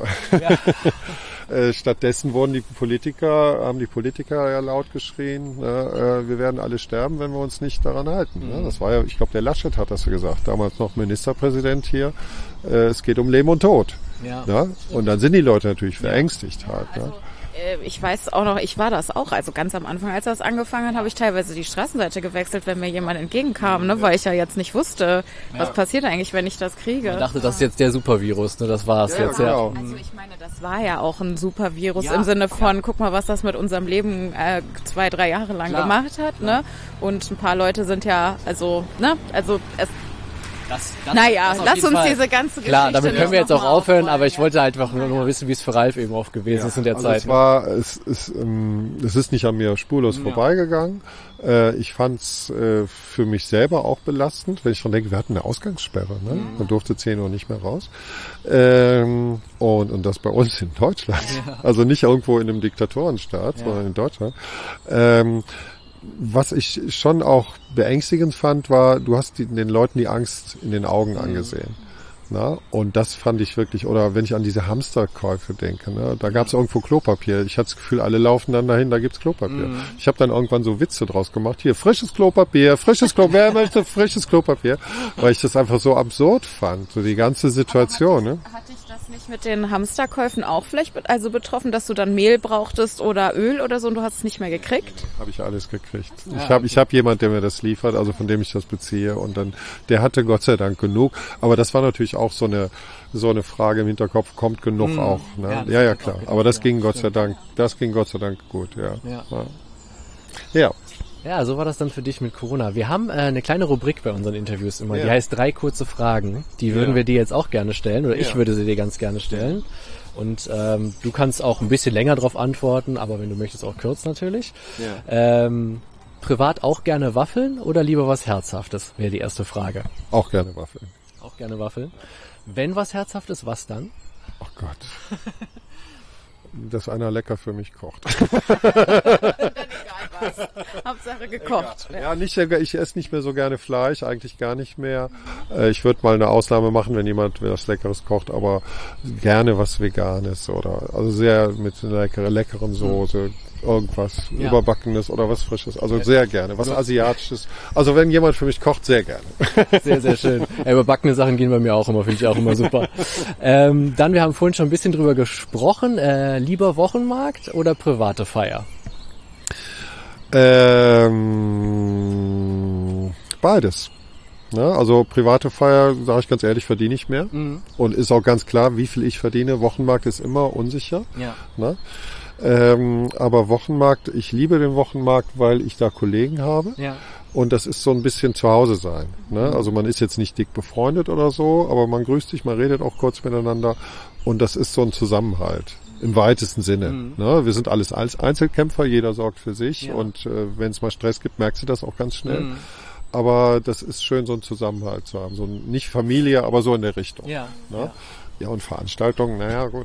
äh, stattdessen wurden die Politiker, haben die Politiker ja laut geschrien, ne, äh, wir werden alle sterben, wenn wir uns nicht daran halten. Ne? Das war ja, ich glaube, der Laschet hat das gesagt, damals noch Ministerpräsident hier. Äh, es geht um Leben und Tod. Ja. Ne? Und dann sind die Leute natürlich verängstigt halt. Ne? Also, äh, ich weiß auch noch, ich war das auch. Also ganz am Anfang, als das angefangen hat, habe ich teilweise die Straßenseite gewechselt, wenn mir jemand entgegenkam, ne, weil ich ja jetzt nicht wusste, was passiert eigentlich, wenn ich das kriege. Man dachte, das ist jetzt der Supervirus, ne? Das war's Ja, jetzt, genau. ja. Also ich meine, das war ja auch ein super Virus Ja, im Sinne von, guck mal, was das mit unserem Leben äh, zwei, drei Jahre lang Klar, gemacht hat, ne? Und ein paar Leute sind ja, also, ne? Also es, Das, das, naja, das auf lass jeden uns Fall. diese ganze Geschichte Klar, damit können wir nicht jetzt auch noch mal aufhören, aber aufrollen, ich wollte einfach nur noch mal wissen, wie es für Ralf eben auch gewesen ist in der Also Zeit. es war, es ist, ähm, es ist nicht an mir spurlos Ja. vorbeigegangen. Äh, ich fand's äh, für mich selber auch belastend, wenn ich dran denke, wir hatten eine Ausgangssperre, ne? Mhm. Man durfte zehn Uhr nicht mehr raus. Ähm, und, und das bei uns in Deutschland. Also nicht irgendwo in einem Diktatorenstaat, Ja. sondern in Deutschland. Ähm, was ich schon auch beängstigend fand, war, du hast die, den Leuten die Angst in den Augen angesehen. Na? Und das fand ich wirklich, oder wenn ich an diese Hamsterkäufe denke, ne? Da gab es irgendwo Klopapier. Ich hatte das Gefühl, alle laufen dann dahin, da gibt's Klopapier. Mhm. Ich habe dann irgendwann so Witze draus gemacht. Hier, frisches Klopapier, frisches Klopapier, wer möchte frisches Klopapier? Weil ich das einfach so absurd fand, so die ganze Situation. Ne? Hat dich das nicht mit den Hamsterkäufen auch vielleicht be- also betroffen, dass du dann Mehl brauchtest oder Öl oder so und du hast es nicht mehr gekriegt? Habe ich alles gekriegt. Ja, ich habe ich hab jemand, der mir das liefert, also von dem ich das beziehe. Und dann, der hatte Gott sei Dank genug. Aber das war natürlich auch so eine so eine Frage im Hinterkopf, kommt genug Mhm. auch. Ne? Ja, Ja, das ja, hat klar. auch Aber das gedacht, ging ja, Gott sei stimmt. Dank, das ging Gott sei Dank gut, ja. Ja. Ja. Ja. Ja, so war das dann für dich mit Corona. Wir haben äh, eine kleine Rubrik bei unseren Interviews immer, die Ja. heißt drei kurze Fragen. Die würden Ja. wir dir jetzt auch gerne stellen, oder ich Ja. würde sie dir ganz gerne stellen. Und ähm, du kannst auch ein bisschen länger drauf antworten, aber wenn du möchtest auch kurz natürlich. Ja. Ähm, privat auch gerne Waffeln oder lieber was Herzhaftes, wäre die erste Frage. Auch gerne Waffeln. Auch gerne Waffeln. Wenn was Herzhaftes, was dann? Ach Gott. Dass einer lecker für mich kocht. Dann egal Hauptsache gekocht. Ja, ja nicht, ich esse nicht mehr so gerne Fleisch, eigentlich gar nicht mehr. Ich würde mal eine Ausnahme machen, wenn jemand was Leckeres kocht, aber gerne was Veganes oder also sehr mit einer leckeren, leckeren Soße. Irgendwas ja. Überbackenes oder was Frisches. Also ja. sehr gerne. Was Asiatisches. Also wenn jemand für mich kocht, sehr gerne. Sehr, sehr schön. Ja, überbackene Sachen gehen bei mir auch immer, finde ich auch immer super. ähm, dann, wir haben vorhin schon ein bisschen drüber gesprochen. Äh, lieber Wochenmarkt oder private Feier? Ähm, beides. Ne? Also private Feier, sage ich ganz ehrlich, verdiene ich mehr. Mhm. Und ist auch ganz klar, wie viel ich verdiene. Wochenmarkt ist immer unsicher. Ja. Ne? Ähm, aber Wochenmarkt, ich liebe den Wochenmarkt, weil ich da Kollegen habe. Ja. Und das ist so ein bisschen zu Hause sein. Ne? Mhm. Also man ist jetzt nicht dick befreundet oder so, aber man grüßt sich, man redet auch kurz miteinander. Und das ist so ein Zusammenhalt. Im weitesten Sinne. Mhm. Ne? Wir sind alles als Einzelkämpfer, jeder sorgt für sich. Ja. Und äh, wenn es mal Stress gibt, merkst du das auch ganz schnell. Mhm. Aber das ist schön, so einen Zusammenhalt zu haben. So ein, nicht Familie, aber so in der Richtung. Ja. Ne? Ja. Ja, und Veranstaltungen, naja, gut.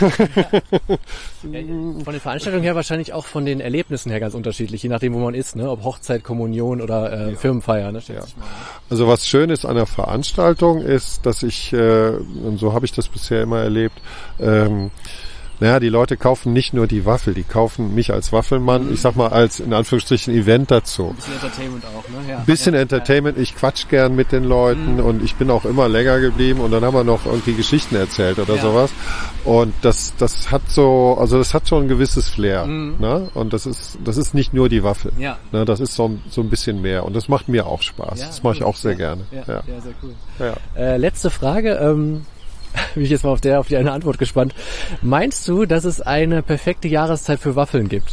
Ja, von den Veranstaltungen her wahrscheinlich auch von den Erlebnissen her ganz unterschiedlich, je nachdem, wo man ist, ne? Ob Hochzeit, Kommunion oder äh, ja. Firmenfeier. Ne? Ja. Also was schön ist an der Veranstaltung ist, dass ich, äh, und so habe ich das bisher immer erlebt, ähm, naja, die Leute kaufen nicht nur die Waffel, die kaufen mich als Waffelmann, mhm. ich sag mal als, in Anführungsstrichen, Event dazu. Ein bisschen Entertainment auch, ne? Ja. Ein bisschen ja. Entertainment, ich quatsch gern mit den Leuten mhm. und ich bin auch immer länger geblieben und dann haben wir noch irgendwie Geschichten erzählt oder ja. sowas. Und das, das hat so, also das hat schon ein gewisses Flair, mhm. ne? Und das ist, das ist nicht nur die Waffel, ja. ne? Das ist so, so ein bisschen mehr und das macht mir auch Spaß. Ja, das mache ich auch sehr ja. gerne. Ja, ja. ja sehr cool. Ja. Äh, letzte Frage, ähm, bin ich jetzt mal auf der, auf die eine Antwort gespannt. Meinst du, dass es eine perfekte Jahreszeit für Waffeln gibt?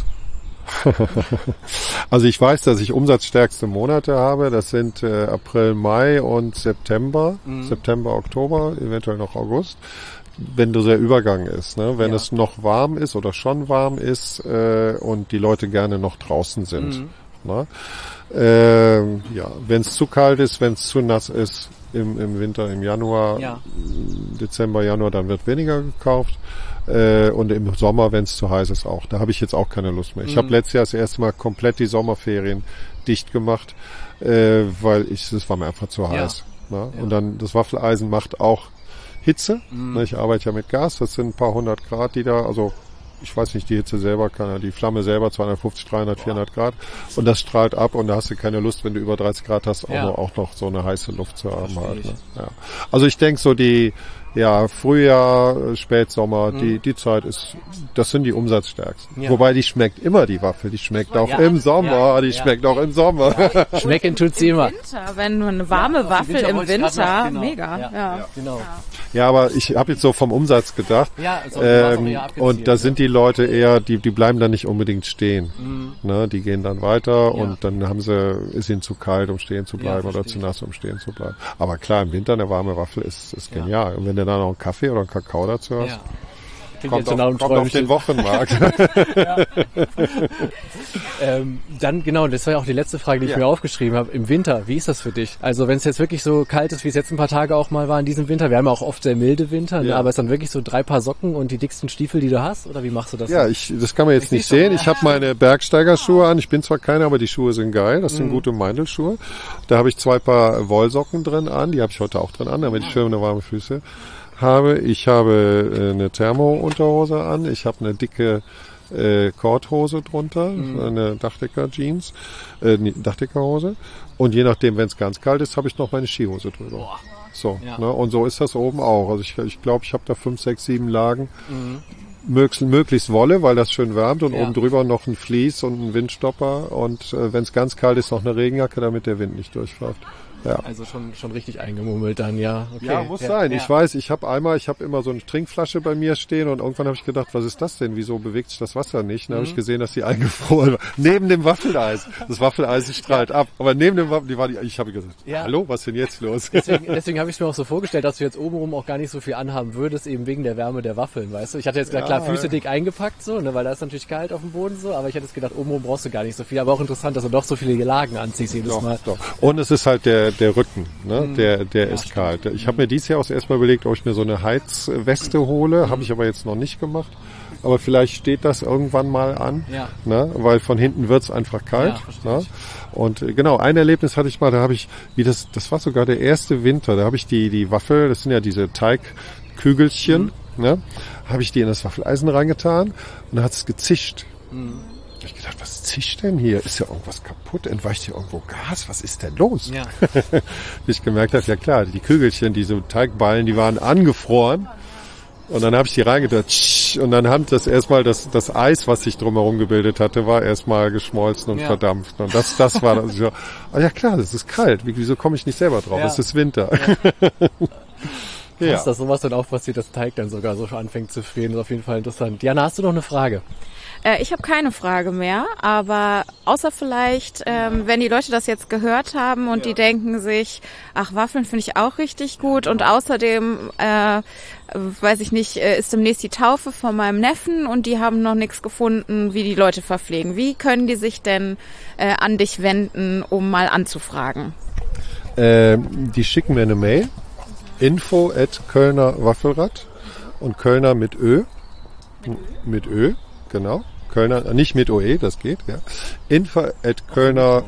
Also ich weiß, dass ich umsatzstärkste Monate habe. Das sind äh, April, Mai und September. Mhm. September, Oktober, eventuell noch August. Wenn der Übergang ist, ne? Wenn ja. es noch warm ist oder schon warm ist äh, und die Leute gerne noch draußen sind. Mhm. Ne? Äh, ja, wenn es zu kalt ist, wenn es zu nass ist, im, im Winter, im Januar, ja. Dezember, Januar, dann wird weniger gekauft. Äh, und im Sommer, wenn es zu heiß ist, auch. Da habe ich jetzt auch keine Lust mehr. Ich mhm. habe letztes Jahr das erste Mal komplett die Sommerferien dicht gemacht, äh, weil ich, es war mir einfach zu heiß. Ja. Ne? Ja. Und dann das Waffeleisen macht auch Hitze. Mhm. Ne? Ich arbeite ja mit Gas, das sind ein paar hundert Grad, die da, also ich weiß nicht, die Hitze selber kann ja, die Flamme selber zweihundertfünfzig, dreihundert, vierhundert Grad und das strahlt ab und da hast du keine Lust, wenn du über dreißig Grad hast, auch, ja. noch, auch noch so eine heiße Luft zu haben halt. Ne? Ja. Also ich denke so die, ja, Frühjahr, Spätsommer, mhm. die, die Zeit ist, das sind die umsatzstärksten. Ja. Wobei die schmeckt immer, die Waffel, die schmeckt auch ja. im Sommer, ja. die ja. schmeckt auch im Sommer. Ja. Schmecken tut sie immer. Winter, wenn du eine warme ja, Waffel Winter im Winter, genau. mega. Ja, ja. ja. genau. Ja, aber ich habe jetzt so vom Umsatz gedacht. Ja, also ähm, und da sind die Leute eher, die, die bleiben dann nicht unbedingt stehen. Mhm. Ne, die gehen dann weiter ja. und dann haben sie, ist ihnen zu kalt, um stehen zu bleiben ja, oder zu nass, um stehen zu bleiben. Aber klar, im Winter eine warme Waffel ist, ist genial. Ja. Und wenn du da noch einen Kaffee oder einen Kakao dazu hast, ja. kommt, auf, kommt auf den Wochenmarkt. ähm, dann, genau, das war ja auch die letzte Frage, die ich ja. mir aufgeschrieben habe. Im Winter, wie ist das für dich? Also wenn es jetzt wirklich so kalt ist, wie es jetzt ein paar Tage auch mal war in diesem Winter, wir haben ja auch oft sehr milde Winter, ja. ne? Aber ist dann wirklich so drei Paar Socken und die dicksten Stiefel, die du hast? Oder wie machst du das? Ja, ich, das kann man jetzt ich nicht sehen. Ich habe meine Bergsteigerschuhe an. Ich bin zwar keine, aber die Schuhe sind geil. Das sind mhm. gute Meindl-Schuhe. Da habe ich zwei Paar Wollsocken drin an. Die habe ich heute auch drin an, damit ich schöne warme Füße habe. Ich habe äh, eine Thermo-Unterhose an. Ich habe eine dicke äh, Korthose drunter, mhm. eine Dachdecker-Jeans, äh, Dachdeckerhose. Und je nachdem, wenn es ganz kalt ist, habe ich noch meine Skihose drüber. Boah. So, ja. ne? Und so ist das oben auch. Also ich glaube, ich, glaub, ich habe da fünf, sechs, sieben Lagen. Mhm. Möglichst, möglichst Wolle, weil das schön wärmt und ja. oben drüber noch ein Vlies und ein Windstopper und äh, wenn es ganz kalt ist, noch eine Regenjacke, damit der Wind nicht durchläuft. Ja. Also schon schon richtig eingemummelt dann, ja. Okay. Ja, muss ja, sein. Ja. Ich weiß, ich habe einmal, ich habe immer so eine Trinkflasche bei mir stehen und irgendwann habe ich gedacht, was ist das denn? Wieso bewegt sich das Wasser nicht? Dann mhm. habe ich gesehen, dass die eingefroren war. Neben dem Waffeleisen. Das Waffeleisen strahlt ab. Aber neben dem Waffel, die war die, ich habe gesagt, ja. hallo, was ist denn jetzt los? Deswegen, deswegen habe ich es mir auch so vorgestellt, dass du jetzt obenrum auch gar nicht so viel anhaben würdest, eben wegen der Wärme der Waffeln, weißt du? Ich hatte jetzt gesagt, ja, klar, Füße dick eingepackt, so, ne, weil da ist natürlich kalt auf dem Boden so, aber ich hätte jetzt gedacht, obenrum brauchst du gar nicht so viel. Aber auch interessant, dass du doch so viele Lagen anziehst jedes doch, Mal. Doch. Und es ist halt der, der Rücken, ne? Mhm. der, der Ja, ist stimmt. kalt. Ich habe mir dieses Jahr auch erstmal überlegt, ob ich mir so eine Heizweste hole, habe ich aber jetzt noch nicht gemacht. Aber vielleicht steht das irgendwann mal an, Ja. ne? Weil von hinten wird's einfach kalt. Ja, verstehe ne? ich. Und äh, genau, ein Erlebnis hatte ich mal, da habe ich, wie das, das war sogar der erste Winter, da habe ich die, die Waffel, das sind ja diese Teigkügelchen, Mhm. ne? Habe ich die in das Waffeleisen reingetan und dann hat es gezischt. Mhm. Da hab ich gedacht, was zischt denn hier? Ist ja irgendwas kaputt? Entweicht hier irgendwo Gas? Was ist denn los? Ja. Bis ich gemerkt habe, ja klar, die Kügelchen, diese Teigballen, die waren angefroren. Und dann habe ich die reingedacht. Und dann haben das erstmal, das, das Eis, was sich drumherum gebildet hatte, war erstmal geschmolzen und Ja. verdampft. Und das, das war das. So, ah ja klar, das ist kalt. Wie- Wieso komme ich nicht selber drauf? Ja. Es ist Winter. Ja. Ja. Dass dass sowas dann auch passiert, dass Teig dann sogar so anfängt zu frieren, ist auf jeden Fall interessant. Jana, hast du noch eine Frage? Äh, ich habe keine Frage mehr, aber außer vielleicht, ähm, wenn die Leute das jetzt gehört haben und die denken sich, ach, Waffeln finde ich auch richtig gut und außerdem, äh, weiß ich nicht, äh, ist demnächst die Taufe von meinem Neffen und die haben noch nichts gefunden, wie die Leute verpflegen. Wie können die sich denn äh, an dich wenden, um mal anzufragen? Ähm, die schicken mir eine Mail. Info at Kölner Waffelrad und Kölner mit Ö. Mit Ö, genau. Kölner, nicht mit O E, das geht, ja. Info at Kölner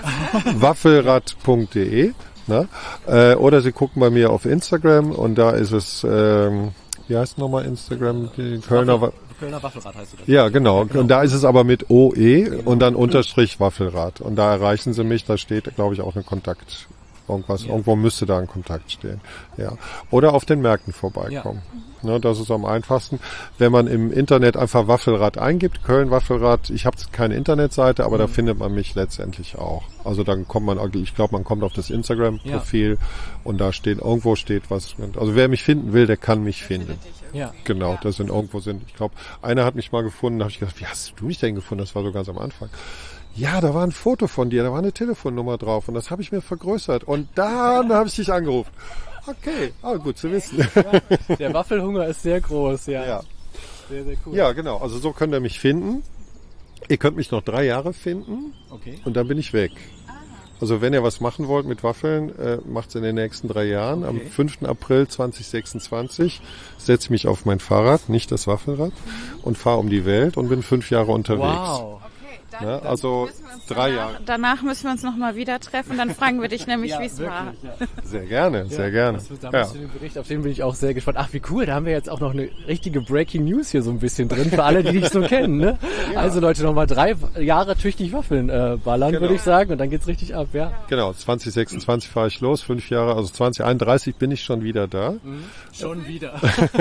Waffelrad punkt de. Ne? Äh, oder Sie gucken bei mir auf Instagram und da ist es, ähm, wie heißt nochmal Instagram? Die Kölner Wa- Kölner Waffelrad heißt du das. Ja, genau. Und da ist es aber mit O E und dann Unterstrich Waffelrad. Und da erreichen Sie mich, da steht, glaube ich, auch eine Kontakt. Irgendwas, Ja. irgendwo müsste da ein Kontakt stehen. Ja. Oder auf den Märkten vorbeikommen. Ne, das ist am einfachsten. Wenn man im Internet einfach Waffelrad eingibt, Köln Waffelrad, ich habe keine Internetseite, aber da findet man mich letztendlich auch. Also dann kommt man, ich glaube, man kommt auf das Instagram-Profil und da steht, irgendwo steht was. Also wer mich finden will, der kann mich finden. Ja. Genau, das sind irgendwo sind, ich glaube, einer hat mich mal gefunden, da habe ich gedacht, wie hast du mich denn gefunden? Das war so ganz am Anfang. Ja, da war ein Foto von dir, da war eine Telefonnummer drauf und das habe ich mir vergrößert und dann habe ich dich angerufen. Okay, ah, gut zu wissen. Der Waffelhunger ist sehr groß, ja. Ja. Sehr, sehr cool. Ja, genau, also so könnt ihr mich finden. Ihr könnt mich noch drei Jahre finden Okay. und dann bin ich weg. Also wenn ihr was machen wollt mit Waffeln, äh, macht's in den nächsten drei Jahren. Am Okay. fünften April zweitausendsechsundzwanzig setze ich mich auf mein Fahrrad, nicht das Waffelrad, und fahre um die Welt und bin fünf Jahre unterwegs. Wow. Ne? Also drei Jahre. Danach müssen wir uns nochmal wieder treffen, dann fragen wir dich nämlich, Ja, wie es war. wirklich, ja. Sehr gerne, sehr Ja, gerne. Das wird Ja. damals für den Bericht, auf den bin ich auch sehr gespannt. Ach, wie cool, da haben wir jetzt auch noch eine richtige Breaking News hier so ein bisschen drin, für alle, die dich so kennen. Ne? Also Leute, nochmal drei Jahre tüchtig Waffeln äh, ballern, Genau. würde ich sagen, und dann geht's richtig ab, ja. Genau, zweitausendsechsundzwanzig fahre ich los, fünf Jahre, also zweitausendeinunddreißig bin ich schon wieder da. Schon wieder.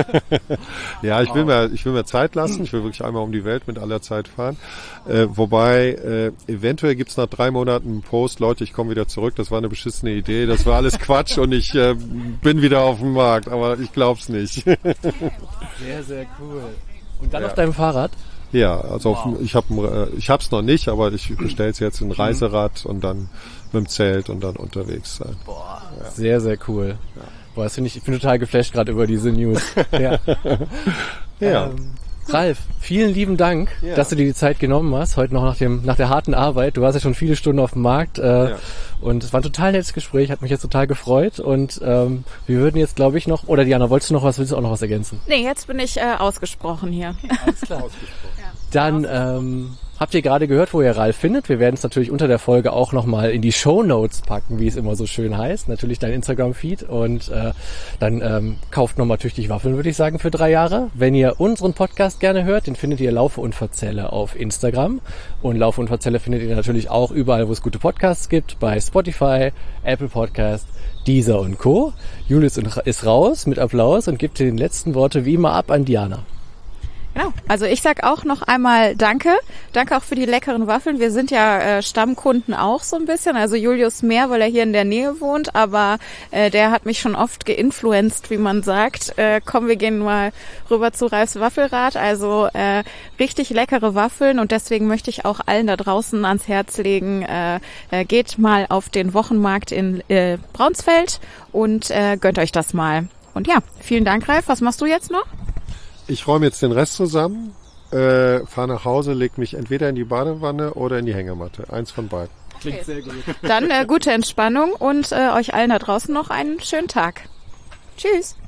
Ja, ich will mir, ich will mir Zeit lassen. Ich will wirklich einmal um die Welt mit aller Zeit fahren. Äh, wobei, äh, eventuell gibt's nach drei Monaten einen Post, Leute, ich komme wieder zurück, das war eine beschissene Idee, das war alles Quatsch und ich äh, bin wieder auf dem Markt, aber ich glaub's nicht. Sehr, sehr cool. Und dann Ja. auf deinem Fahrrad? Ja, also Wow. auf, ich habe, äh, ich hab's noch nicht, aber ich bestelle es jetzt in ein Reiserad und dann mit dem Zelt und dann unterwegs sein. Boah, sehr, sehr cool. Boah, das finde ich, ich bin total geflasht gerade über diese News. Ja. Ja. Ähm, Ralf, vielen lieben Dank, Ja. dass du dir die Zeit genommen hast, heute noch nach dem nach der harten Arbeit. Du warst ja schon viele Stunden auf dem Markt äh, Ja. und es war ein total nettes Gespräch, hat mich jetzt total gefreut und ähm, wir würden jetzt, glaube ich, noch, oder Diana, wolltest du noch was, willst du auch noch was ergänzen? Nee, jetzt bin ich äh, ausgesprochen hier. Alles klar. Dann ähm, habt ihr gerade gehört, wo ihr Ralf findet. Wir werden es natürlich unter der Folge auch nochmal in die Shownotes packen, wie es immer so schön heißt. Natürlich dein Instagram-Feed und äh, dann ähm, kauft nochmal tüchtig Waffeln, würde ich sagen, für drei Jahre. Wenn ihr unseren Podcast gerne hört, den findet ihr Laufe und Verzelle auf Instagram. Und Laufe und Verzelle findet ihr natürlich auch überall, wo es gute Podcasts gibt, bei Spotify, Apple Podcast, Deezer und Co. Julius ist raus mit Applaus und gibt den letzten Worte wie immer ab an Diana. Genau. Also ich sag auch noch einmal Danke. Danke auch für die leckeren Waffeln. Wir sind ja äh, Stammkunden auch so ein bisschen. Also Julius mehr, weil er hier in der Nähe wohnt. Aber äh, der hat mich schon oft geinfluenced, wie man sagt. Äh, komm, wir gehen mal rüber zu Ralfs Waffelrad. Also äh, richtig leckere Waffeln. Und deswegen möchte ich auch allen da draußen ans Herz legen, äh, äh, geht mal auf den Wochenmarkt in äh, Braunsfeld und äh, gönnt euch das mal. Und ja, vielen Dank, Ralf. Was machst du jetzt noch? Ich räume jetzt den Rest zusammen, äh, fahre nach Hause, leg mich entweder in die Badewanne oder in die Hängematte. Eins von beiden. Klingt sehr gut. Dann äh, gute Entspannung und äh, euch allen da draußen noch einen schönen Tag. Tschüss.